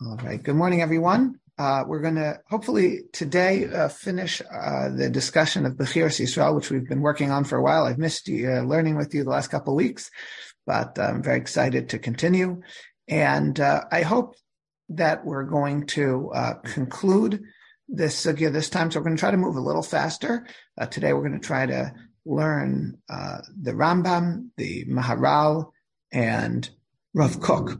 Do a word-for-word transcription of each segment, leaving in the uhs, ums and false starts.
All right. Good morning, everyone. Uh, we're going to hopefully today uh, finish uh, the discussion of Bechiras Yisrael, which we've been working on for a while. I've missed you, uh, learning with you the last couple of weeks, but I'm very excited to continue. And uh, I hope that we're going to uh, conclude this sugya this time. So we're going to try to move a little faster. Uh, today we're going to try to learn uh, the Rambam, the Maharal, and Rav Kook.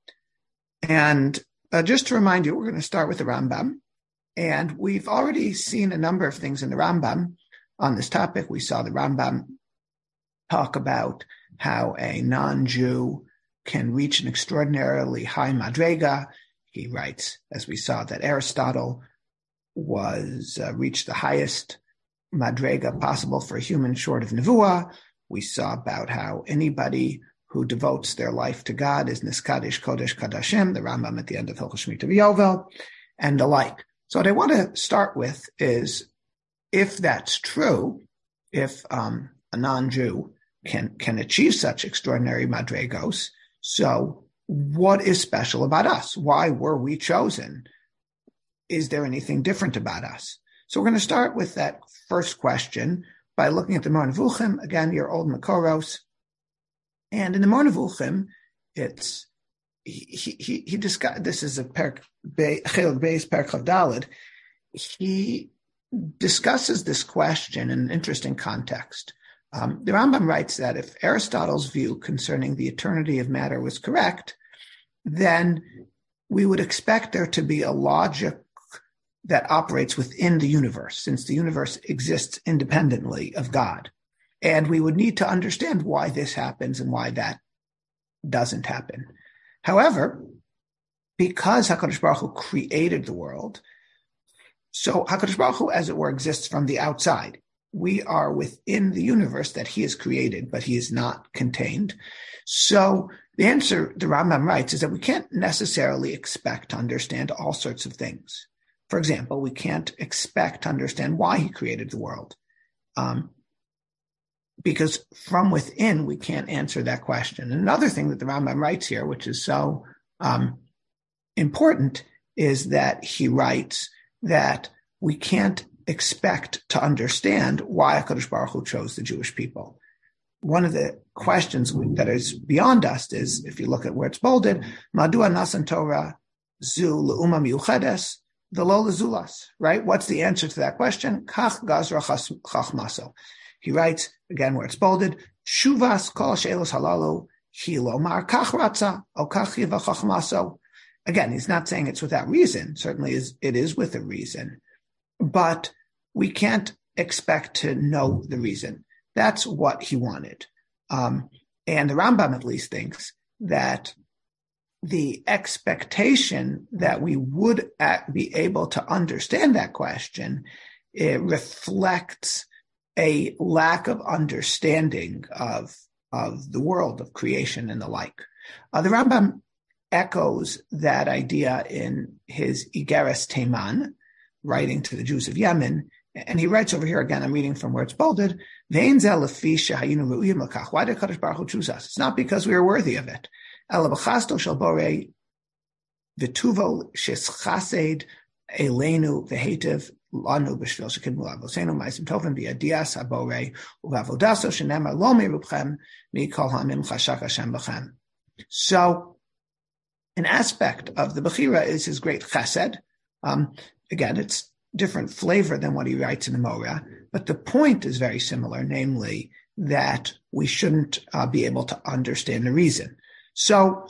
And Uh, just to remind you, we're going to start with the Rambam, and we've already seen a number of things in the Rambam on this topic. We saw the Rambam talk about how a non-Jew can reach an extraordinarily high madrega. He writes, as we saw, that Aristotle was uh, reached the highest madrega possible for a human short of nevuah. We saw about how anybody who devotes their life to God is Niskadish Kodesh Kadashim, the Rambam at the end of Hilchos Shemitah V'Yovel, and the like. So what I want to start with is, if that's true, if um, a non-Jew can can achieve such extraordinary madregos, so what is special about us? Why were we chosen? Is there anything different about us? So we're going to start with that first question by looking at the Moreh Nevuchim, again, your old Makoros. And in the Moreh Nevuchim, it's he he he discussed. This is a Perek Chelik Beis Perek Chav Daled. He discusses this question in an interesting context. Um, the Rambam writes that if Aristotle's view concerning the eternity of matter was correct, then we would expect there to be a logic that operates within the universe, since the universe exists independently of God. And we would need to understand why this happens and why that doesn't happen. However, because HaKadosh Baruch Hu created the world, so HaKadosh Baruch Hu, as it were, exists from the outside. We are within the universe that he has created, but he is not contained. So the answer, the Rambam writes, is that we can't necessarily expect to understand all sorts of things. For example, we can't expect to understand why he created the world. Um, Because from within, we can't answer that question. Another thing that the Rambam writes here, which is so um, important, is that he writes that we can't expect to understand why HaKadosh Baruch Hu chose the Jewish people. One of the questions that is beyond us is, if you look at where it's bolded, Madua Nasan Torah Zu Le'uma Miuchedes, the Lo Lezulas, right? What's the answer to that question? Kach Gazra Chachmaso. He writes, again, where it's bolded, Shuvas kol she'elos halalu hi lomar kach ratza o kach yiva chachmaso. Again, he's not saying it's without reason. Certainly is, it is with a reason. But we can't expect to know the reason. That's what he wanted. Um, and the Rambam at least thinks that the expectation that we would be able to understand that question, it reflects a lack of understanding of, of the world of creation and the like. Uh, the Rambam echoes that idea in his Igeres Teiman, writing to the Jews of Yemen, and he writes over here, again, I'm reading from where it's bolded, Why did Kadosh Baruch Hu choose us? It's not because we are worthy of it. V'tuvo sheschased elenu v'hetiv lanu b'shvil shekidmu avosenu ma'asim tovim b'yadias haborei u'v'avodaso shenemar lo mirubchem mikol ha'amim chashak Hashem b'chem. So, an aspect of the Bechira is his great chesed. Um, again, it's different flavor than what he writes in the Moreh, but the point is very similar, namely that we shouldn't uh, be able to understand the reason. So,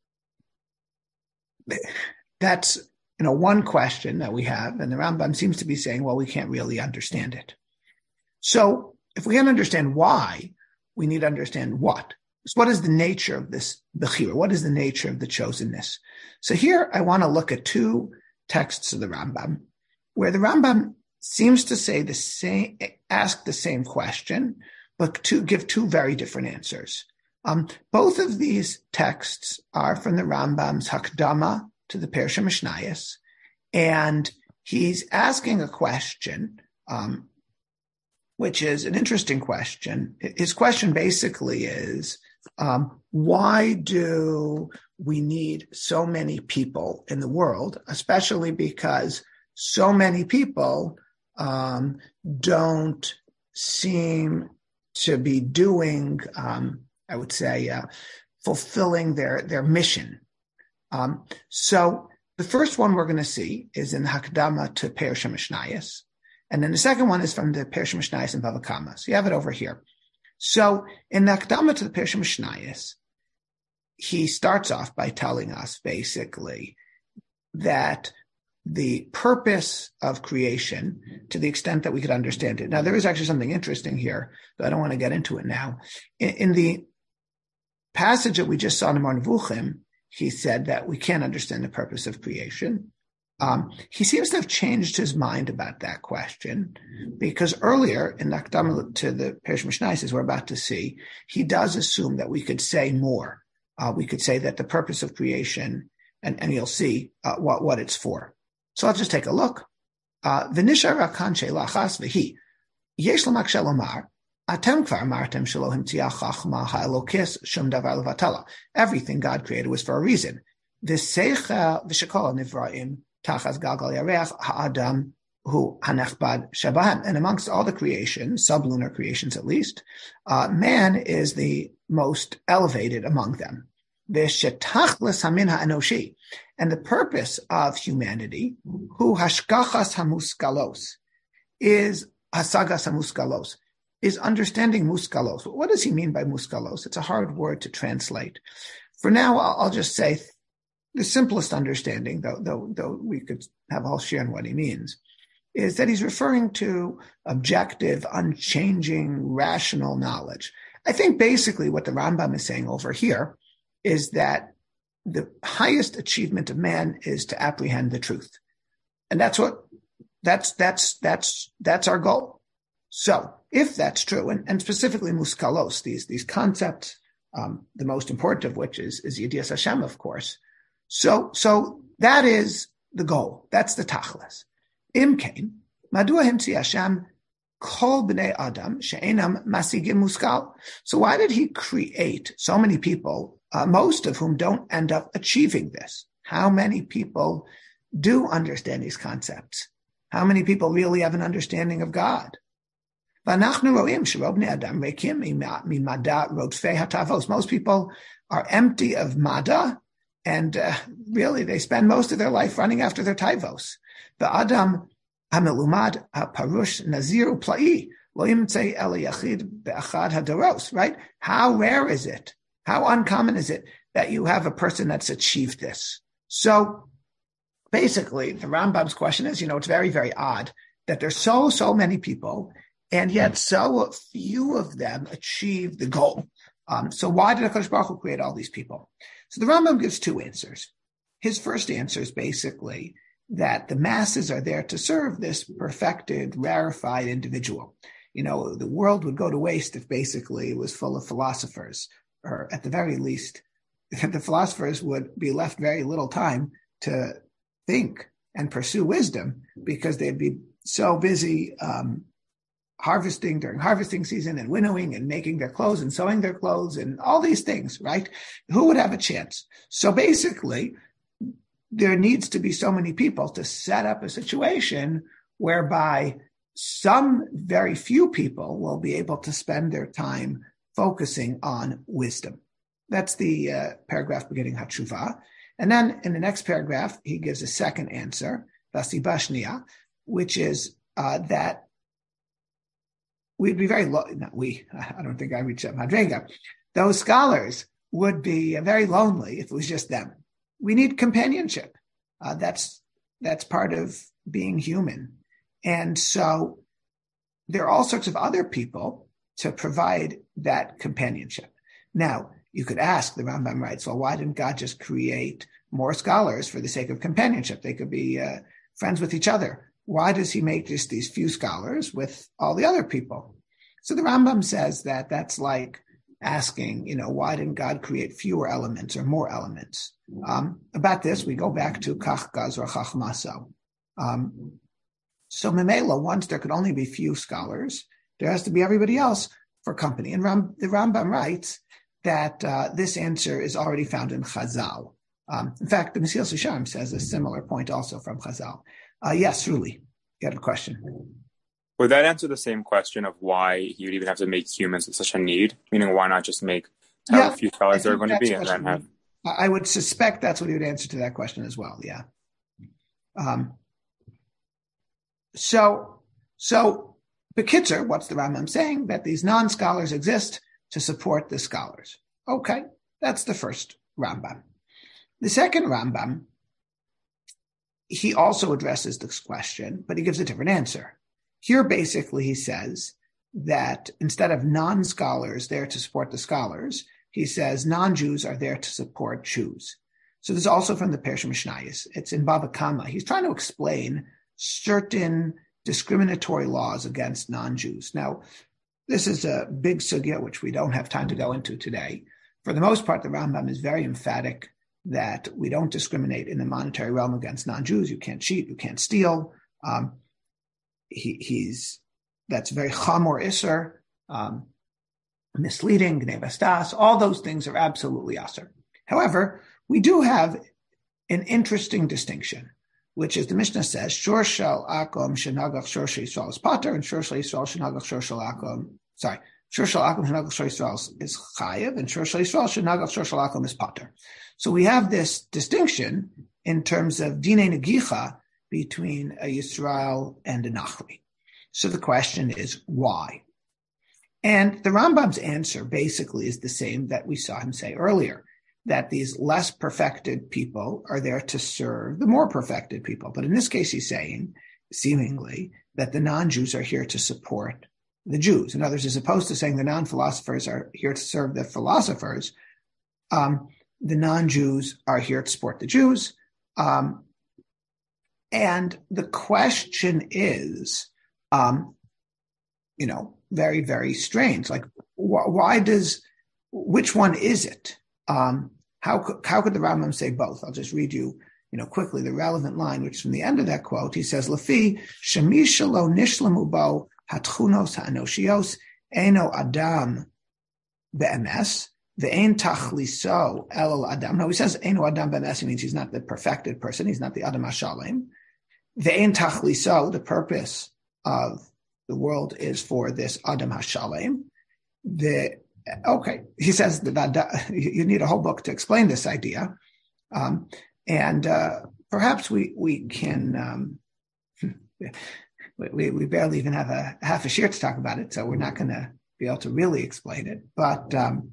that's you know one question that we have, and the Rambam seems to be saying, well, we can't really understand it. So if we can't understand why, we need to understand what. So what is the nature of this Bechira? What is the nature of the chosenness? So here I want to look at two texts of the Rambam, where the Rambam seems to say the same, ask the same question, but to give two very different answers. Um, both of these texts are from the Rambam's Hakdama to the Parsha Mishnayos, and he's asking a question, um, which is an interesting question. His question basically is, Um, why do we need so many people in the world, especially because so many people um, don't seem to be doing, um, I would say, uh, fulfilling their, their mission. Um, so the first one we're going to see is in the Hakdama to Perush HaMishnayos. And then the second one is from the Perush HaMishnayos and Bava Kama. So you have it over here. So in the Hakdama to the Perush HaMishnayos, he starts off by telling us basically that the purpose of creation, to the extent that we could understand it. Now, there is actually something interesting here, but I don't want to get into it now. In, in the passage that we just saw in Amar Nevuchim, he said that we can't understand the purpose of creation. Um, he seems to have changed his mind about that question, because earlier in the Hakdama to the Perush HaMishnayos, as we're about to see, he does assume that we could say more. Uh, we could say that the purpose of creation, and, and you'll see uh, what, what it's for. So let's just take a look. V'nishar rakan she'lachas v'hi yesh l'mak shelomar atem kvar martem shelo himtziach chachma ha'elokis shum davar levatala. Everything God created was for a reason. V'seicha v'shekol nivraim tachas galgal yareach ha'adam hu hanechbad shabahem. And amongst all the creations, sublunar creations at least, uh, man is the most elevated among them. V'shetachlis hamin ha'enoshi. And the purpose of humanity, hu hashkachas hamuskalos, is hasagas hamuskalos, is understanding muskalos. What does he mean by muskalos? It's a hard word to translate. For now, I'll, I'll just say the simplest understanding, though, though, though we could have a whole share on what he means, is that he's referring to objective, unchanging, rational knowledge. I think basically what the Rambam is saying over here is that the highest achievement of man is to apprehend the truth. And that's what, that's, that's, that's, that's our goal. So if that's true, and, and specifically muskalos, these, these concepts, um, the most important of which is, is Yedias Hashem, of course. So, so that is the goal. That's the tachlis. Imkain, madua himtzi Hashem kol b'nei adam she'enam masigim muskal. So why did he create so many people, Uh, most of whom don't end up achieving this? How many people do understand these concepts? How many people really have an understanding of God? Most people are empty of mada, and uh, really they spend most of their life running after their taivos. The Adam hamelumad parush naziru pla'i lo yimtzei el yachid be'achad hadaros. Right? How rare is it? How uncommon is it that you have a person that's achieved this? So basically, the Rambam's question is, you know, it's very, very odd that there's so, so many people, and yet so few of them achieve the goal. Um, so why did HaKadosh Baruch Hu create all these people? So the Rambam gives two answers. His first answer is basically that the masses are there to serve this perfected, rarefied individual. You know, the world would go to waste if basically it was full of philosophers, or at the very least, the philosophers would be left very little time to think and pursue wisdom, because they'd be so busy um, harvesting during harvesting season and winnowing and making their clothes and sewing their clothes and all these things, right? Who would have a chance? So basically, there needs to be so many people to set up a situation whereby some very few people will be able to spend their time focusing on wisdom. That's the uh, paragraph beginning Hatshuvah. And then in the next paragraph, he gives a second answer, Vasiba Shnia, which is uh, that we'd be very low, not we, I don't think I reached that Madrega. Those scholars would be very lonely if it was just them. We need companionship. Uh, that's, that's part of being human. And so there are all sorts of other people to provide that companionship. Now, you could ask, the Rambam writes, well, why didn't God just create more scholars for the sake of companionship? They could be uh, friends with each other. Why does he make just these few scholars with all the other people? So the Rambam says that that's like asking, you know, why didn't God create fewer elements or more elements? Um, about this, we go back to Kach Gazra Chachmaso. Um, so Memela, once there could only be few scholars, there has to be everybody else for company. And Ram, the Rambam writes that uh, this answer is already found in Chazal. Um, in fact, the Mesilas Yesharim says a similar point also from Chazal. Uh, yes, Ruli, you had a question. Would that answer the same question of why you would even have to make humans with such a need? Meaning, why not just make however yeah, few scholars there are going to be and then have... I would suspect that's what he would answer to that question as well, yeah. Um, so, so, Bekitzer, what's the Rambam saying? That these non-scholars exist to support the scholars. Okay, that's the first Rambam. The second Rambam, he also addresses this question, but he gives a different answer. Here, basically, he says that instead of non-scholars there to support the scholars, he says non-Jews are there to support Jews. So this is also from the Perush Mishnayos. It's in Bava Kama. He's trying to explain certain discriminatory laws against non-Jews. Now, this is a big sugya, which we don't have time to go into today. For the most part, the Rambam is very emphatic that we don't discriminate in the monetary realm against non-Jews. You can't cheat, you can't steal. Um, he, he's that's very chamor iser, um, misleading, gnevas das. All those things are absolutely aser. However, we do have an interesting distinction, which is the Mishnah says, Shor shel akom shenagach shor shel Yisrael is pater, and shor shel Yisrael shenagach shor shel akom, sorry, shor shel akom shenagach shor Yisrael is chayev, and shor shel Yisrael shenagach shor shel akom is pater. So we have this distinction in terms of dinei negicha between a Yisrael and a Nachri. So the question is, why? And the Rambam's answer basically is the same that we saw him say earlier, that these less perfected people are there to serve the more perfected people. But in this case, he's saying, seemingly, that the non-Jews are here to support the Jews. In other words, as opposed to saying the non-philosophers are here to serve the philosophers, um, the non-Jews are here to support the Jews. Um, and the question is, um, you know, very, very strange. Like, wh- why does, which one is it? Um, how could, how could the Rambam say both? I'll just read you, you know, quickly the relevant line, which is from the end of that quote. He says, "Lefi shemi shelo nishlamu bo hatchunos ha'anoshios eno adam be'emes ve'en tachliso el adam." No, he says eno adam be'emes. He means he's not the perfected person. He's not the adam hashalem. Ve'en tachliso, the purpose of the world is for this adam hashalem. The Okay, he says that you need a whole book to explain this idea, um, and uh, perhaps we we can. Um, we we barely even have a half a share to talk about it, so we're not going to be able to really explain it. But um,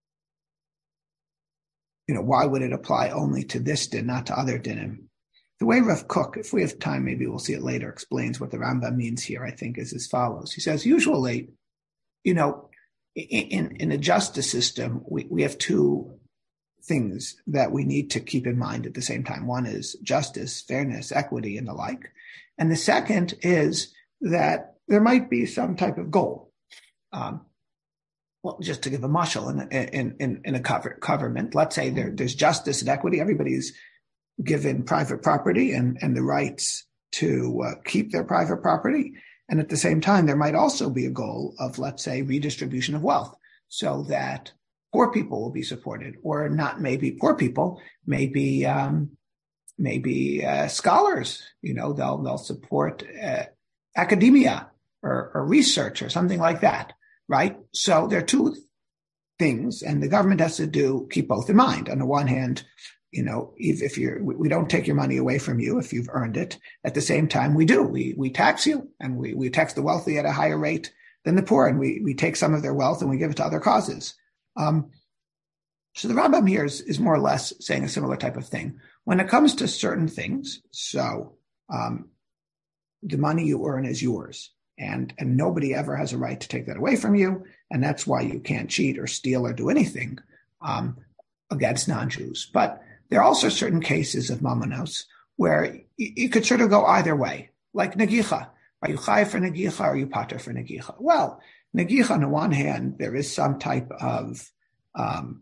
you know, why would it apply only to this din, not to other dinim? The way Rav Kook, if we have time, maybe we'll see it later, explains what the Rambam means here. I think is as follows. He says, usually, you know. In, in a justice system, we, we have two things that we need to keep in mind at the same time. One is justice, fairness, equity, and the like. And the second is that there might be some type of goal. Um, well, just to give a mashal in, in, in, in a cover, government, let's say there, there's justice and equity. Everybody's given private property and, and the rights to uh, keep their private property. And at the same time, there might also be a goal of, let's say, redistribution of wealth so that poor people will be supported, or not maybe poor people, maybe um, maybe uh, scholars. You know, they'll they'll support uh, academia or, or research or something like that, right? So there are two things, and the government has to do keep both in mind. On the one hand, you know, if, if you're, we don't take your money away from you if you've earned it. At the same time, we do. We we tax you, and we, we tax the wealthy at a higher rate than the poor, and we, we take some of their wealth and we give it to other causes. Um, so the Rambam here is, is more or less saying a similar type of thing. When it comes to certain things, so um, the money you earn is yours, and, and nobody ever has a right to take that away from you, and that's why you can't cheat or steal or do anything um, against non-Jews. But there are also certain cases of mamonos where you, you could sort of go either way, like negicha. Are you chai for negicha or are you pater for negicha? Well, negicha, on the one hand, there is some type of um,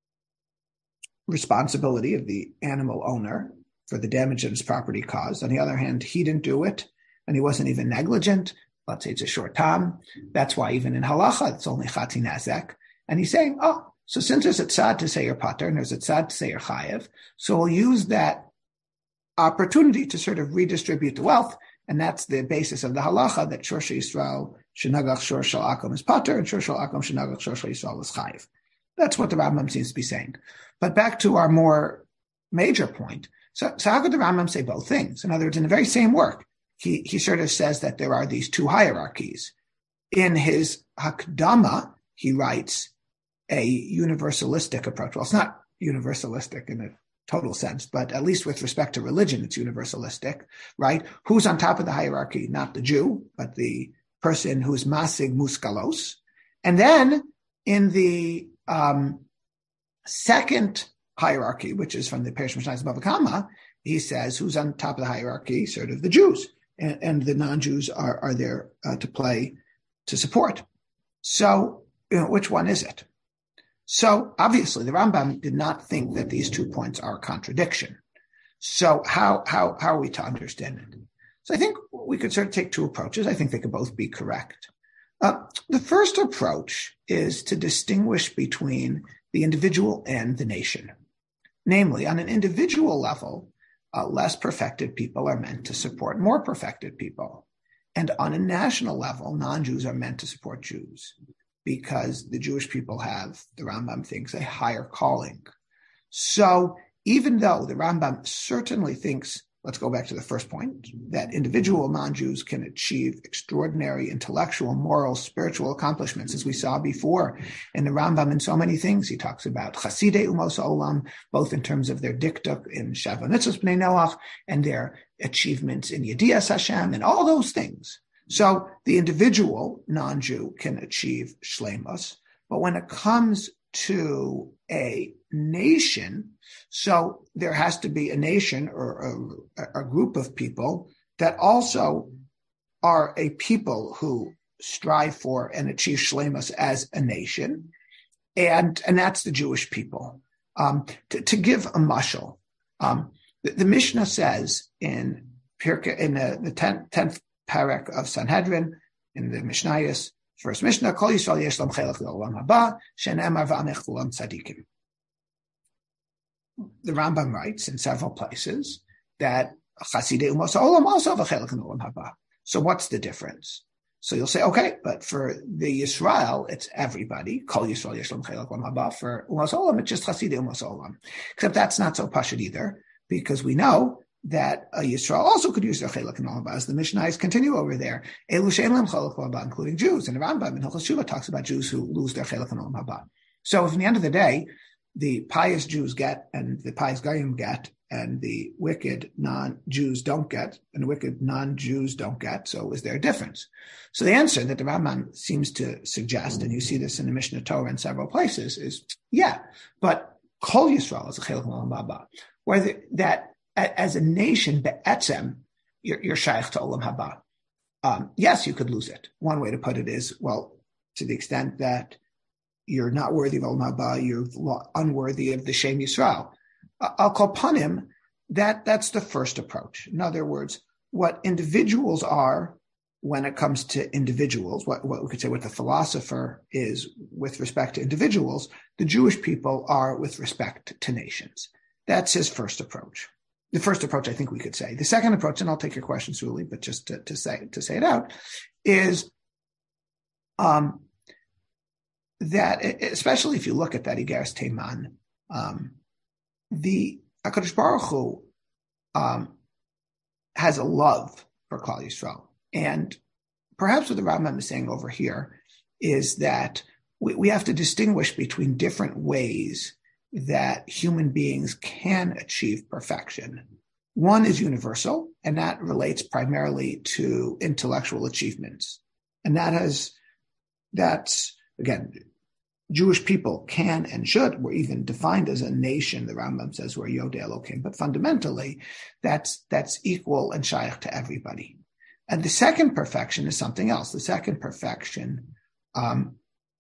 responsibility of the animal owner for the damage that his property caused. On the other hand, he didn't do it, and he wasn't even negligent. Let's say it's a short time. That's why even in halacha, it's only chati nazek. And he's saying, oh, So since there's a tzad to say you're pater and there's a tzad to say you're chayev, so we'll use that opportunity to sort of redistribute the wealth, and that's the basis of the halacha that Shor Shel Yisrael shenagach Shor Shel Akom is pater and Shor Shel Akom shenagach Shor Shel Yisrael is chayev. That's what the Rambam seems to be saying. But back to our more major point. So, so how could the Rambam say both things? In other words, in the very same work, he, he sort of says that there are these two hierarchies. In his Hakdama, he writes a universalistic approach. Well, it's not universalistic in a total sense, but at least with respect to religion, it's universalistic, right? Who's on top of the hierarchy? Not the Jew, but the person who's masig muskalos. And then in the um, second hierarchy, which is from the Perish Mishnayos Bava Kama, he says who's on top of the hierarchy? Sort of the Jews, and, and the non-Jews are, are there uh, to play, to support. So, you know, which one is it? So obviously the Rambam did not think that these two points are a contradiction. So how, how, how are we to understand it? So I think we could sort of take two approaches. I think they could both be correct. Uh, the first approach is to distinguish between the individual and the nation. Namely, on an individual level, uh, less perfected people are meant to support more perfected people. And on a national level, non-Jews are meant to support Jews, because the Jewish people have, the Rambam thinks, a higher calling. So even though the Rambam certainly thinks, let's go back to the first point, that individual non-Jews can achieve extraordinary intellectual, moral, spiritual accomplishments, as we saw before in the Rambam in so many things. He talks about Chasidei Umos Olam, both in terms of their diktuk in Sheva Mitzvos Bnei Noach and their achievements in Yedias Hashem and all those things. So the individual non-Jew can achieve shleimus, but when it comes to a nation, so there has to be a nation or a, a group of people that also are a people who strive for and achieve shleimus as a nation, and and that's the Jewish people. Um, to, to give a mashal, um, the, the Mishnah says in Pirkei, in the, the tenth, tenth parak of Sanhedrin, in the Mishnayos, first Mishnah, Kol Yisrael yesh lam chelek le'olam haba, she'ne'emar v'amech l'olam tzadikim. The Rambam writes in several places that Chasidei Umos Olam also have a chelek in Olam Haba. So what's the difference? So you'll say, okay, but for the Yisrael, it's everybody. Kol Yisrael yesh lam chelek Olam Haba. For Umos Olam, it's just Chasidei Umos Olam. Except that's not so pashut either, because we know that a Yisrael also could use their chelek in Olam Haba, as the Mishnayos continue over there. Elu she'en lehem chelek Olam Haba, including Jews. And the Rambam in Hilchos Shuvah talks about Jews who lose their chelek in Olam Haba. So if in the end of the day, the pious Jews get and the pious Goyim get and the wicked non-Jews don't get and the wicked non-Jews don't get, so is there a difference? So the answer that the Rambam seems to suggest, and you see this in the Mishnah Torah in several places, is yeah, but Kol Yisrael is a chelek Olam Haba, where that as a nation, be'etzem, you're, you're shaykh to Olam Haba. Um, yes, you could lose it. One way to put it is, well, to the extent that you're not worthy of Olam Haba, you're unworthy of the Shem Yisrael. I'll call upon him, that that's the first approach. In other words, what individuals are when it comes to individuals, what, what we could say what the philosopher is with respect to individuals, the Jewish people are with respect to nations. That's his first approach. The first approach, I think we could say. The second approach, and I'll take your questions, Uli, but just to, to say to say it out, is um, that, especially if you look at that Igeres Teiman, um, the HaKadosh Baruch Hu um, has a love for Klal Yisrael. And perhaps what the Rambam is saying over here is that we, we have to distinguish between different ways that human beings can achieve perfection. One is universal, and that relates primarily to intellectual achievements. And that has, that's, again, Jewish people can and should, we're even defined as a nation, the Rambam says we're Yodei Elokim, but fundamentally, that's that's equal and shaykh to everybody. And the second perfection is something else. The second perfection um,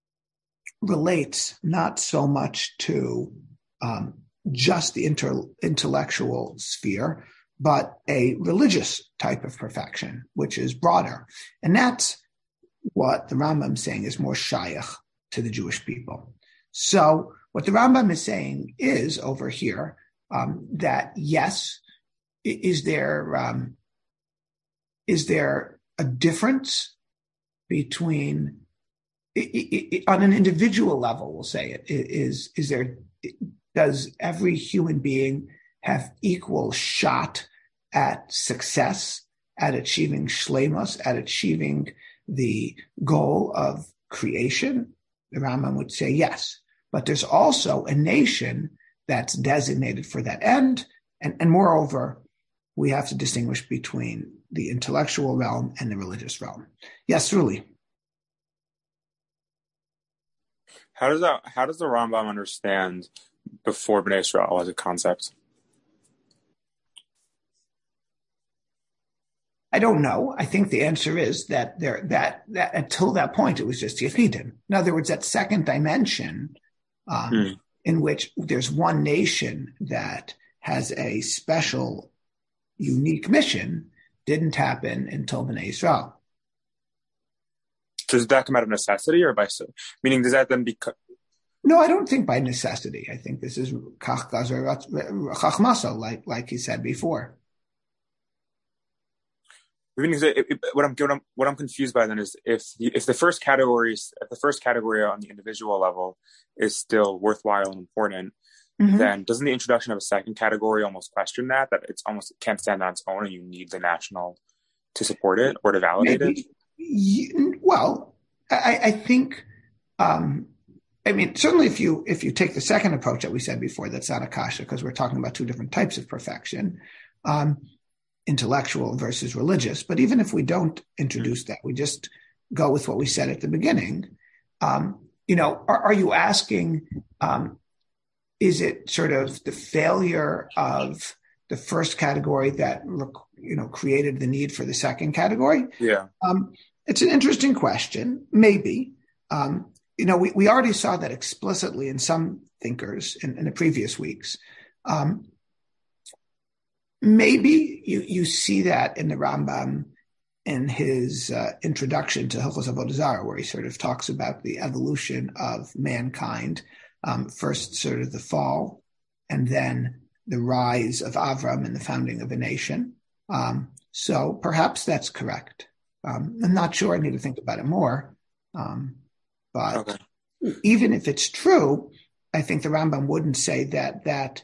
relates not so much to um, just the inter- intellectual sphere, but a religious type of perfection, which is broader. And that's what the Rambam is saying is more shaykh to the Jewish people. So what the Rambam is saying is over here um, that yes, is there um, is there a difference between it, it, it, on an individual level? We'll say it is is there does every human being have equal shot at success, at achieving shleimus, at achieving the goal of creation? The Rambam would say yes. But there's also a nation that's designated for that end. And, and moreover, we have to distinguish between the intellectual realm and the religious realm. Yes, Ruli. How does that, how does the Rambam understand before Bnei Israel as a concept? I don't know. I think the answer is that there that that until that point it was just Yechidim. In other words, that second dimension um, hmm. in which there's one nation that has a special, unique mission didn't happen until Bnei Israel. Does that come out of necessity or by meaning? Does that then become? No, I don't think by necessity. I think this is kach gazer chachmaso, like like he said before. What I'm, what I'm what I'm confused by then is if the, if the first categories if the first category on the individual level is still worthwhile and important, mm-hmm. then doesn't the introduction of a second category almost question that that it's almost it can't stand on its own and you need the national to support it or to validate Maybe. it? Well, I, I think um, I mean certainly if you if you take the second approach that we said before, that's not a kasha because we're talking about two different types of perfection. Um, intellectual versus religious. But even if we don't introduce that, we just go with what we said at the beginning. Um, you know, are, are you asking, um, is it sort of the failure of the first category that, you know, created the need for the second category? Yeah. Um, it's an interesting question, maybe. Um, you know, we, we already saw that explicitly in some thinkers in, in the previous weeks. Um, Maybe you, you see that in the Rambam in his uh, introduction to Hilchos Avodah Zarah, where he sort of talks about the evolution of mankind, um, first sort of the fall, and then the rise of Avram and the founding of a nation. Um, so perhaps that's correct. Um, I'm not sure. I need to think about it more. Um, but okay. Even if it's true, I think the Rambam wouldn't say that that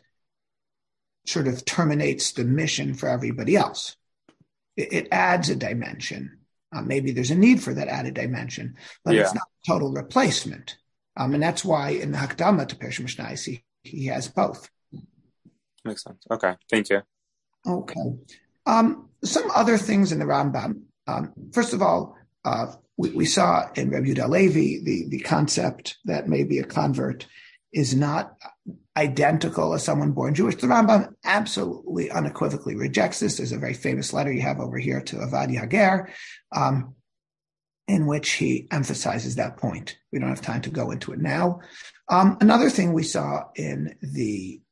sort of terminates the mission for everybody else. It, it adds a dimension. Uh, maybe there's a need for that added dimension, but yeah. It's not a total replacement. Um, and that's why in the Hakdama to Perush Mishnayos, he, he has both. Makes sense. Okay. Thank you. Okay. Um, some other things in the Rambam. Um, first of all, uh, we, we saw in Reb Yehuda Levi the, the concept that maybe a convert is not identical as someone born Jewish. The Rambam absolutely unequivocally rejects this. There's a very famous letter you have over here to Ovadia Hager, um, in which he emphasizes that point. We don't have time to go into it now. Um, another thing we saw in the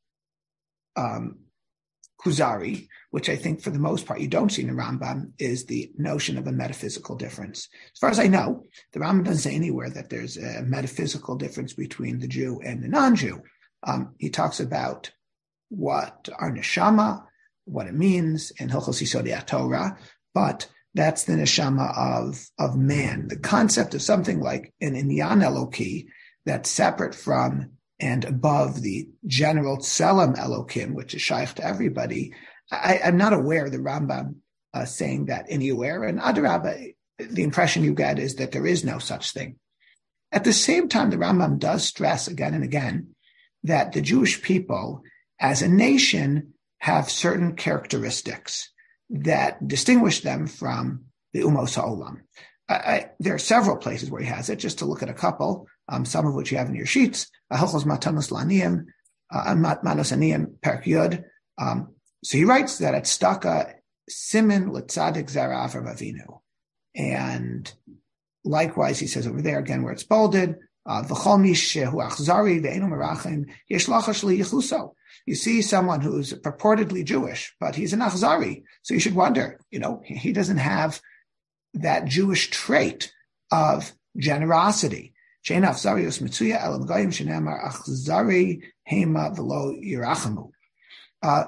um, Kuzari, which I think for the most part you don't see in the Rambam, is the notion of a metaphysical difference. As far as I know, the Rambam doesn't say anywhere that there's a metaphysical difference between the Jew and the non-Jew. Um, he talks about what our neshama, what it means in Hilchos Yisodei Torah, but that's the neshama of, of man. The concept of something like an inyan Eloki that's separate from and above the general Tselem Elokim, which is shaykh to everybody. I, I'm not aware of the Rambam uh, saying that anywhere. And Adarabba, the impression you get is that there is no such thing. At the same time, the Rambam does stress again and again that the Jewish people as a nation have certain characteristics that distinguish them from the Umos HaOlam. I, I, there are several places where he has it, just to look at a couple, um, some of which you have in your sheets. Hilchos Matanos Laniyim, Manos Aniyim, Perek Yud. Um, so he writes that at Staka, Simin L'Tzadik Zera Avram Avinu. And likewise, he says over there, again, where it's bolded, V'chol mish shehu achzari ve'enu merachim yesh lachash liyichuso. You see someone who's purportedly Jewish, but he's an achzari. So you should wonder, you know, he doesn't have that Jewish trait of generosity. She'en achzarius mitzuya el goyim shenemar achzari hema v'lo yirachamu. Uh,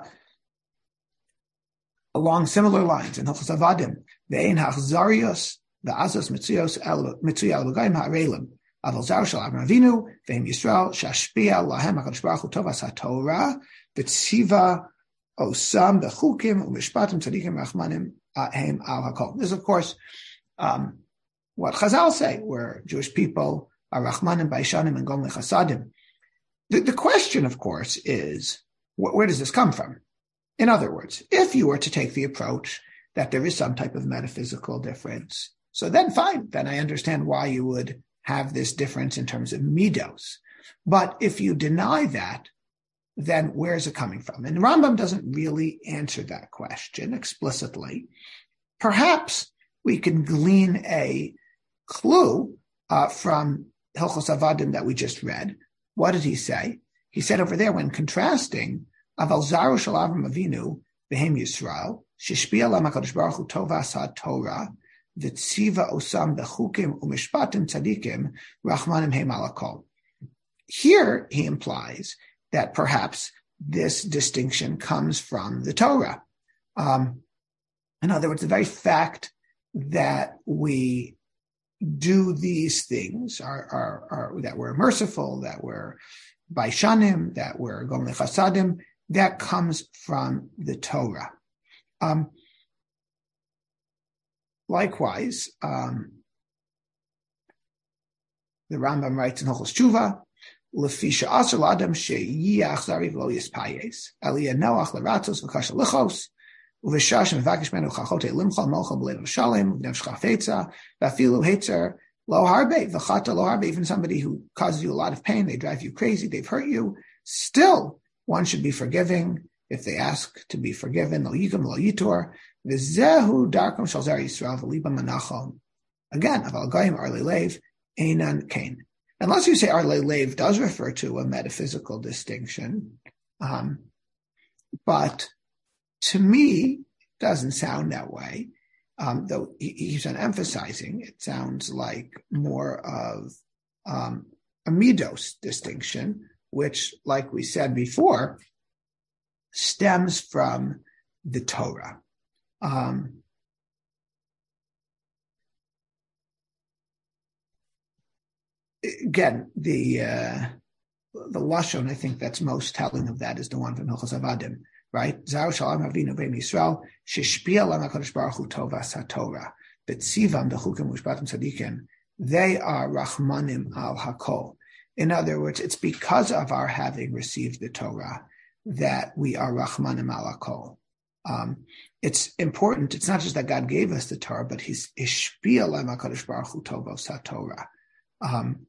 along similar lines, in Hilchos Avadim, ve'en hachzarius ve'azos mitzuyos el mitzuya el goyim ha'arelim. Aval zar shel Avram Avinu ve'im Yisrael shashpia lahem HaKadosh Baruch Hu tovas haTorah v'tziva osam bechukim u'mishpatim tzadikim rachmanim ahem al hakol. This is, of course, um, what Chazal say, where Jewish people are rachmanim baishanim and gomli chasadim. The, the question, of course, is wh- where does this come from? In other words, if you were to take the approach that there is some type of metaphysical difference, so then fine, then I understand why you would have this difference in terms of midos. But if you deny that, then where is it coming from? And Rambam doesn't really answer that question explicitly. Perhaps we can glean a clue uh, from Hilchos Avadim that we just read. What did he say? He said over there, when contrasting Aval Zaru Shel Avram Avinu V'hem Yisrael Shishpia Lam HaKadosh Baruch Hu Tovas HaTorah V'tziva Osam Bechukim U'mishpatim Tzadikim Rachmanim Heim Al Hakol. Here he implies that perhaps this distinction comes from the Torah. Um, in other words, the very fact that we do these things, are, are, are that we're merciful, that we're baishanim, that we're gomli chasadim, that comes from the Torah. Um, likewise, um, the Rambam writes in Hilchos Tshuva, Lefisha asur l'adam she'yiach zariv lo yispayes, aliyah noach l'ratzos v'kasha lichos, uv'shash mevakish menu chachote limchal molchal b'leil v'shalem, v'nefsh chafetza, v'afilu hetzer, lo harbe, v'chata lo harbe, even somebody who causes you a lot of pain, they drive you crazy, they've hurt you, still one should be forgiving if they ask to be forgiven, lo yigam lo yitor, v'zehu darkam shal zar Yisrael v'libam manachom. Again, aval goyim ar leilev, einan kain. Unless you say Ar Leilev does refer to a metaphysical distinction, um, but to me, it doesn't sound that way. Um, though he, he's emphasizing, it sounds like more of um, a midos distinction, which, like we said before, stems from the Torah. Um, Again, the uh, the lashon I think that's most telling of that is the one from Hilchos Avadim, right? Zaru Shalom Avinu Ve'im Yisrael Sheshpia Lam HaKadosh Baruch Hu Tovas HaTorah Betzivam Bechukim U'Mishpatim Tzadikim. They are Rachmanim Al Hakol. In other words, it's because of our having received the Torah that we are Rachmanim Al Hakol. Um, it's important. It's not just that God gave us the Torah, but He's Ishpia Lam HaKadosh Baruch Hu Tovas HaTorah. Um,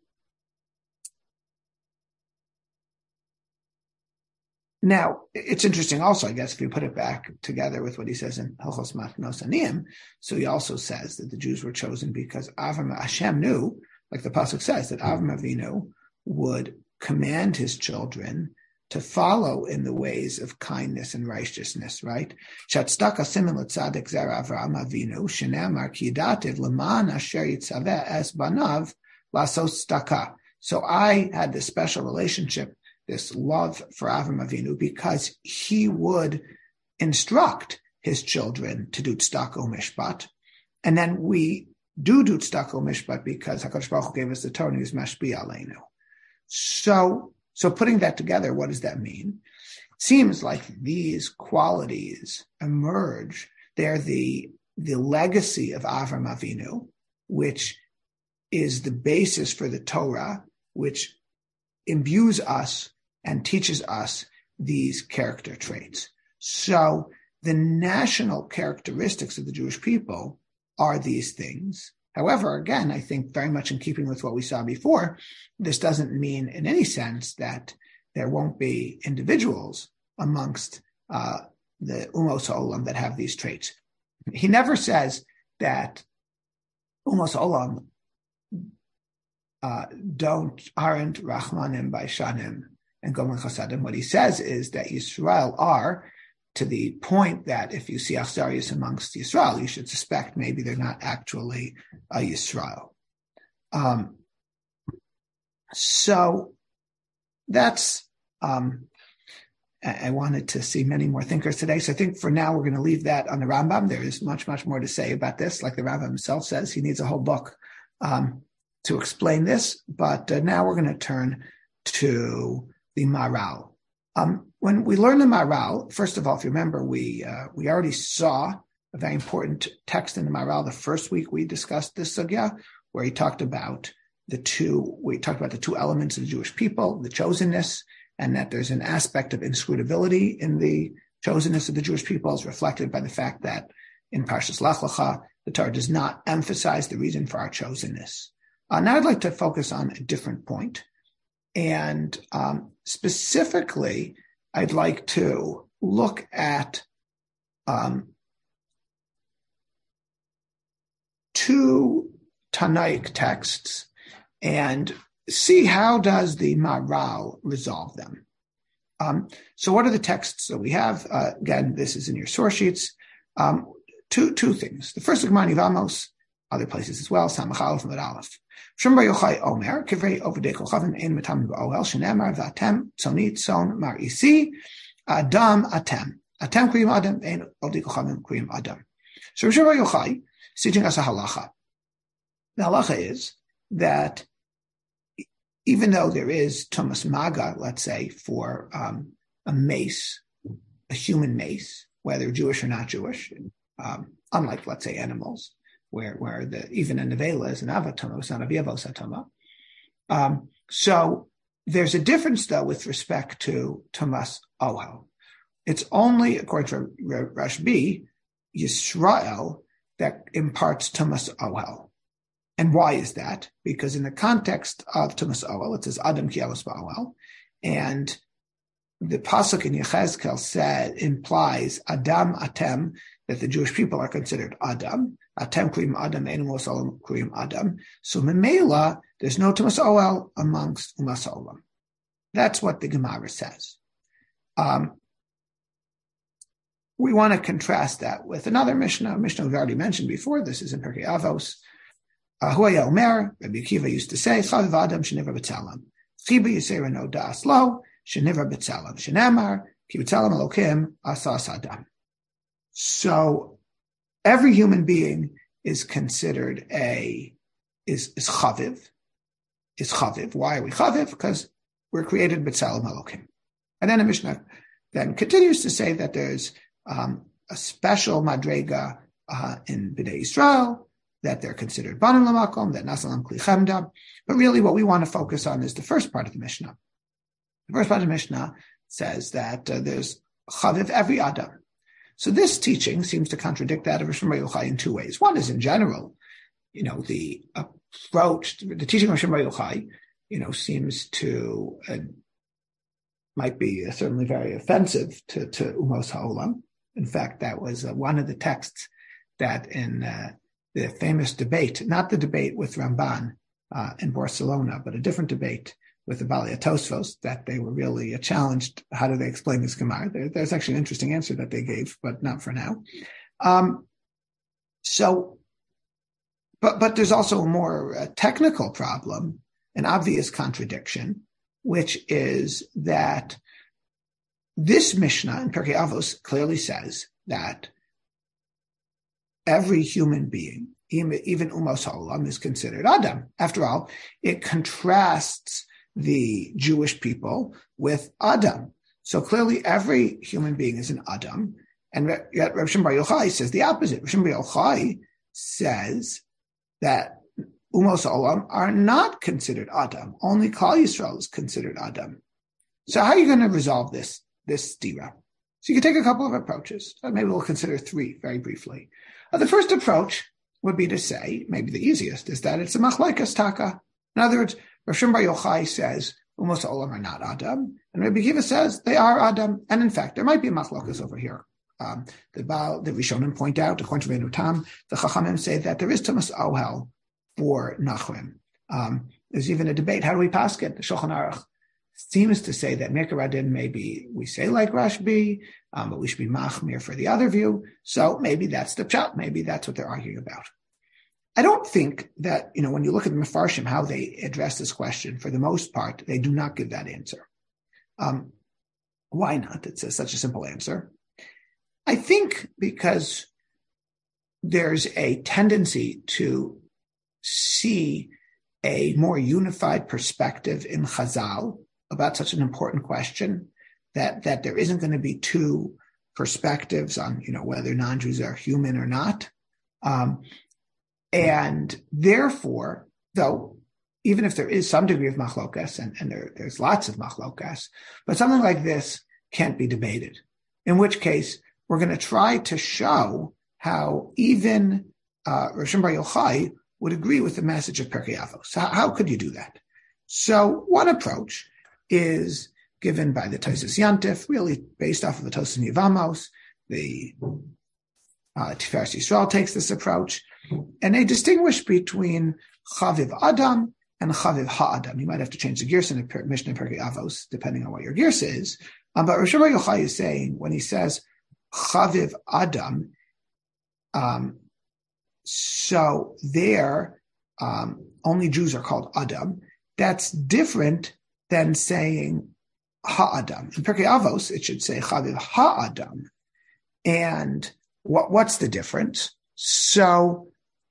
Now, it's interesting also, I guess, if you put it back together with what he says in Hilchos Matnos Aniyim, so he also says that the Jews were chosen because Avram, Hashem knew, like the Pasuk says, that Avram Avinu would command his children to follow in the ways of kindness and righteousness, right? Shatstaka simin l'tzadik zera Avram Avinu, shenamar ki dativ l'man asher yitzaveh es banav lasos staka. So I had this special relationship, this love for Avram Avinu, because he would instruct his children to do tzedakah u'mishpat, and then we do do tzedakah u'mishpat because HaKadosh Baruch Hu gave us the Torah and He was mashpia aleinu. So, so putting that together, what does that mean? It seems like these qualities emerge. They're the the legacy of Avram Avinu, which is the basis for the Torah, which imbues us and teaches us these character traits. So the national characteristics of the Jewish people are these things. However, again, I think very much in keeping with what we saw before, this doesn't mean in any sense that there won't be individuals amongst uh, the Umos Ha'olam that have these traits. He never says that Umos Ha'olam Uh, don't, aren't Rachmanim Baishanim and Gomel Chasadim. What he says is that Yisrael are, to the point that if you see Achzarius amongst Yisrael, you should suspect maybe they're not actually a Yisrael. Um, So that's, um, I wanted to see many more thinkers today. So I think for now, we're going to leave that on the Rambam. There is much, much more to say about this. Like the Rambam himself says, he needs a whole book um, to explain this. But uh, now we're going to turn to the Maharal. Um, when we learn the Maharal, first of all, if you remember, we uh, we already saw a very important text in the Maharal the first week we discussed this sugya, where he talked about the two, we talked about the two elements of the Jewish people, the chosenness, and that there's an aspect of inscrutability in the chosenness of the Jewish people, as reflected by the fact that in Parshas Lech Lecha, the Torah does not emphasize the reason for our chosenness. Uh, now I'd like to focus on a different point. And um, specifically, I'd like to look at um, two Tanaic texts and see how does the Maharal resolve them. Um, so what are the texts that we have? Uh, again, this is in your source sheets. Um, two two things. The first is Gemara Amos, other places as well, Samach Aleph and Aleph. Shum Bar Yochai Omer, Kivrei Ovdei Kochavim Ein Matam Ba'oel, Shenemar V'atem, Tzonit, Tzon, Mar Isi, Adam, Atem. Atem Kriyim Adam, Ein Ovdei Kochavim Kriyim Adam. So Shum Bar Yochai, teaching us a halacha. The halacha is that even though there is Tumas Maga, let's say, for um, a mace, a human mace, whether Jewish or not Jewish, um, unlike, let's say, animals, where where the even a nevela is an avatoma, it's not a biavosatoma. Um, so there's a difference, though, with respect to Tumas Ohel. It's only, according to Rashbi, Yisrael that imparts Tumas Ohel. And why is that? Because in the context of Tumas Ohel, it says Adam ki elos ba'ohel, and the pasuk in Yechezkel said implies Adam Atem, that the Jewish people are considered Adam. Atem kriyim Adam, ein umas olam kriyim Adam. So memela, there's no Tumas Ohel amongst umas olam. That's what the Gemara says. Um, we want to contrast that with another Mishnah. Mishnah we've already mentioned before. This is in Pirkei Avos. Huaya Omer, Rabbi Akiva used to say, Chaviv Adam sheniver b'tzelem. Chiba yisera no das lo, sheniver b'tzelem. Shenemar, ki b'tzelem Elokim, asas Adam. So every human being is considered a, is, is Chaviv, is Chaviv. Why are we Chaviv? Because we're created b'tzelem Elokim. And then the Mishnah then continues to say that there's um, a special madrega uh, in B'nai Yisrael, that they're considered banim lamakom, that nasalam kli chemda. But really what we want to focus on is the first part of the Mishnah. The first part of the Mishnah says that uh, there's chaviv every Adam. So this teaching seems to contradict that of Rishon Bar Yochai in two ways. One is in general, you know, the approach, the teaching of Rishon Bar Yochai, you know, seems to, uh, might be uh, certainly very offensive to, to Umos HaOlam. In fact, that was uh, one of the texts that in uh, the famous debate, not the debate with Ramban uh, in Barcelona, but a different debate with the Balei Tosfos, that they were really uh, challenged. How do they explain this Gemara? There, there's actually an interesting answer that they gave, but not for now. Um, so, but but there's also a more uh, technical problem, an obvious contradiction, which is that this Mishnah in Pirkei Avos clearly says that every human being, even Umos HaOlam, is considered Adam. After all, it contrasts the Jewish people with Adam. So clearly every human being is an Adam. And yet Rav Shimon Bar Yochai says the opposite. Rav Shimon Bar Yochai says that Umos HaOlam are not considered Adam. Only Klal Yisrael is considered Adam. So how are you going to resolve this, this stira? So you can take a couple of approaches. Maybe we'll consider three very briefly. Uh, the first approach would be to say, maybe the easiest, is that it's a machlokes taka. In other words, Rav Shimon Bar Yochai says Umos HaOlam are not Adam, and Rabbi Akiva says they are Adam. And in fact, there might be a machlokes over here. Um, the Baal, the Rishonim point out, according to Rabbeinu Tam, the Chachamim say that there is Tumas Ohel for Nachrim. Um, there's even a debate, how do we pass it? The Shulchan Aruch seems to say that Mikra Adin, maybe we say like Rashbi, um, but we should be machmir for the other view. So maybe that's the pshat. Maybe that's what they're arguing about. I don't think that, you know, when you look at the Mefarshim, how they address this question, for the most part, they do not give that answer. Um, why not? It's a, such a simple answer. I think because there's a tendency to see a more unified perspective in Chazal about such an important question, that, that there isn't going to be two perspectives on, you know, whether non-Jews are human or not. Um, and therefore, though, even if there is some degree of machlokas, and, and there, there's lots of machlokas, but something like this can't be debated, in which case we're going to try to show how even uh, Rosh Bar Yochai would agree with the message of Pirkei Avos. So how, how could you do that? So one approach is given by the Tosas Yantif, really based off of the Tosas Yevamos. The uh, Tiferes Yisrael takes this approach, and they distinguish between Chaviv Adam and Chaviv Ha'adam. You might have to change the Girsa in the Mishnah Pirkei Avos, depending on what your Girsa is. Um, but Rosh Bar Yochai is saying, when he says Chaviv Adam, um, so there, um, only Jews are called Adam. That's different than saying Ha'adam. In Pirkei Avos, it should say Chaviv Ha'adam. And what, what's the difference? So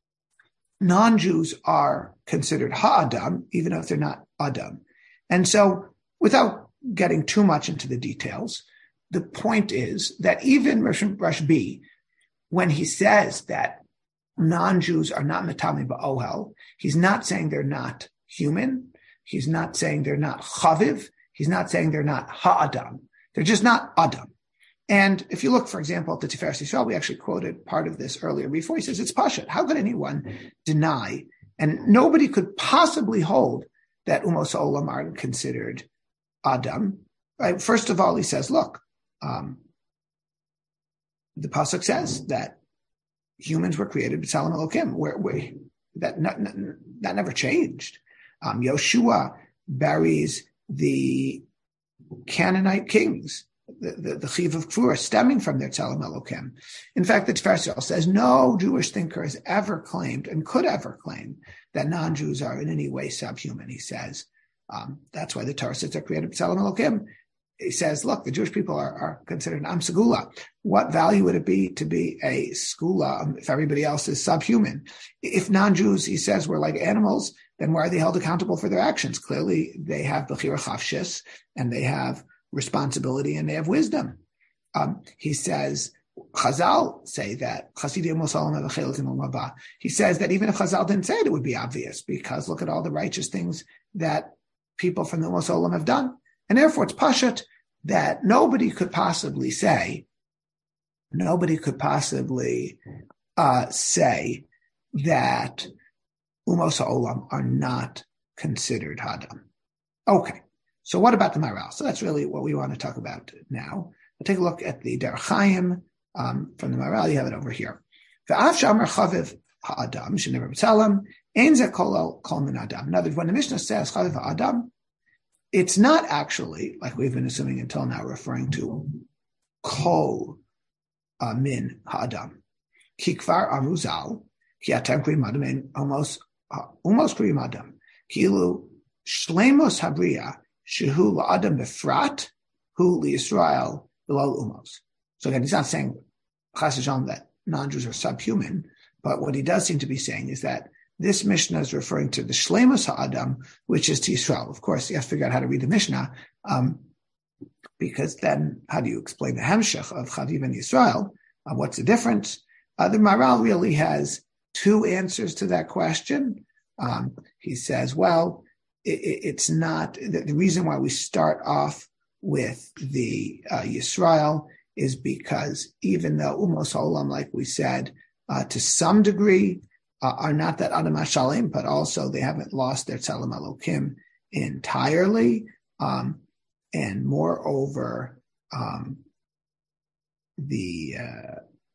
non-Jews are considered Ha'adam, even if they're not Adam. And so, without getting too much into the details, the point is that even Rashbi, when he says that non-Jews are not Metami Ba'ohel, he's not saying they're not human. He's not saying they're not Chaviv. He's not saying they're not Ha'adam. They're just not Adam. And if you look, for example, at the Tiferes Yisrael, we actually quoted part of this earlier before. He says, it's Pashat. How could anyone deny? And nobody could possibly hold that Umos Olam are considered Adam. Right? First of all, he says, look, um, the pasuk says that humans were created b'tzelem Elokim, where, where that not, not, that never changed. Um, Yoshua buries the Canaanite kings, the the, the Chiv of Kfura, stemming from their Tzelem Elokim. In fact, the Tiferes Yisrael says no Jewish thinker has ever claimed and could ever claim that non-Jews are in any way subhuman. He says um, that's why the Torah says they're created b'tzelem Elokim. He says, look, the Jewish people are, are considered an Am Segula. What value would it be to be a Segula if everybody else is subhuman? If non-Jews, he says, were like animals, then why are they held accountable for their actions? Clearly, they have Bechira Chavshis, and they have responsibility, and they have wisdom. Um, he says, Chazal say that. He says that even if Chazal didn't say it, it would be obvious, because look at all the righteous things that people from the Umos Olam have done. And therefore, it's Pashat that nobody could possibly say, nobody could possibly uh, say that Umos Ha'olam are not considered Hadam. Okay, so what about the Maral? So that's really what we want to talk about now. We'll take a look at the Derech Chaim um, from the Maral. You have it over here. V'af she'amar Chaviv Ha'adam, she'never b'tzelem, ein ze kol kol min Adam. In other words, when the Mishnah says Chaviv Ha'adam, it's not actually, like we've been assuming until now, referring to kol uh, min ha'adam. Ki kvar aruzal, ki atem kriyim adam, and almost almost kriyim adam. Kilu shlemos habriya shehu la'adam befrat hu liYisrael below umos. So again, he's not saying chas v'shalom that non-Jews are subhuman, but what he does seem to be saying is that this Mishnah is referring to the Shleimus Ha'adam, which is to Yisrael. Of course, you have to figure out how to read the Mishnah, um, because then how do you explain the Hemshech of Chaviv and Yisrael? Uh, what's the difference? Uh, the Maral really has two answers to that question. Um, he says, well, it, it's not, the, the reason why we start off with the uh, Yisrael is because even though Umos Ha'olam, like we said, uh, to some degree, Uh, are not that Adam HaShalim, but also they haven't lost their Tzelem Elokim entirely. Um, and moreover, um, the uh,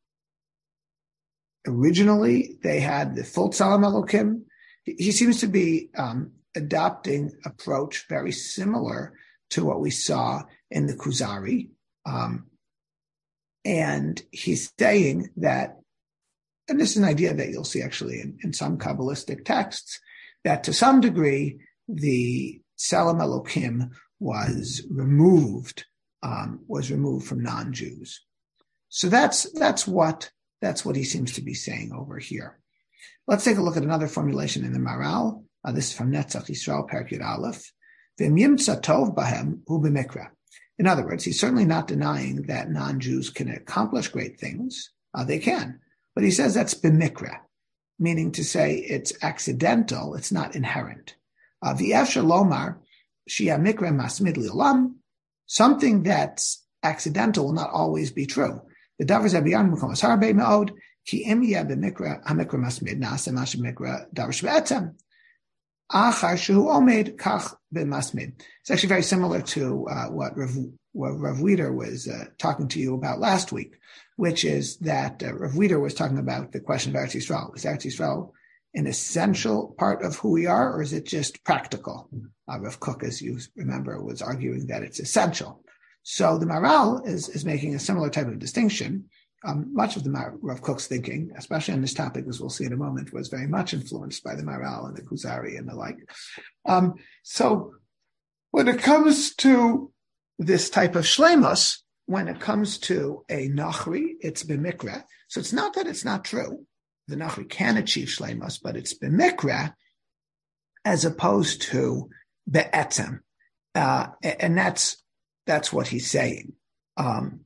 originally they had the full Tzelem Elokim. He, he seems to be um, adopting approach very similar to what we saw in the Kuzari. Um, and he's saying that and this is an idea that you'll see actually in, in some Kabbalistic texts, that to some degree, the Tselem Elokim was removed, um, was removed from non-Jews. So that's that's what that's what he seems to be saying over here. Let's take a look at another formulation in the Maral. Uh, this is from Netzach Yisrael, Perek Yud Aleph. V'im yimtza tov bahem hu b'mikra. In other words, he's certainly not denying that non-Jews can accomplish great things. Uh, they can. But he says that's b'mikra, meaning to say it's accidental, it's not inherent. V'efshar lomar shia mikra masmid li'olam, something that's accidental will not always be true. The davar zabiyan mukom asharbe me'od, ki im yeh b'mikra hamikra masmid na'aseh mash b'mikra davar shbe'etzem. Achar shehu omed kach b'masmid. It's actually very similar to uh, what Rav, what Rav Wieder was uh, talking to you about last week, which is that uh, Rav Wieder was talking about the question of Eretz Yisrael. Is Eretz Yisrael an essential part of who we are, or is it just practical? Uh, Rav Kook, as you remember, was arguing that it's essential. So the Maral is, is making a similar type of distinction. Um, much of the Mar- Rav Kook's thinking, especially on this topic, as we'll see in a moment, was very much influenced by the Maral and the Kuzari and the like. Um, so when it comes to this type of shleimus, when it comes to a nachri, it's b'mikra. So it's not that it's not true. The nachri can achieve shleimus, but it's b'mikra as opposed to be'etzem. Uh, and that's that's what he's saying. Um,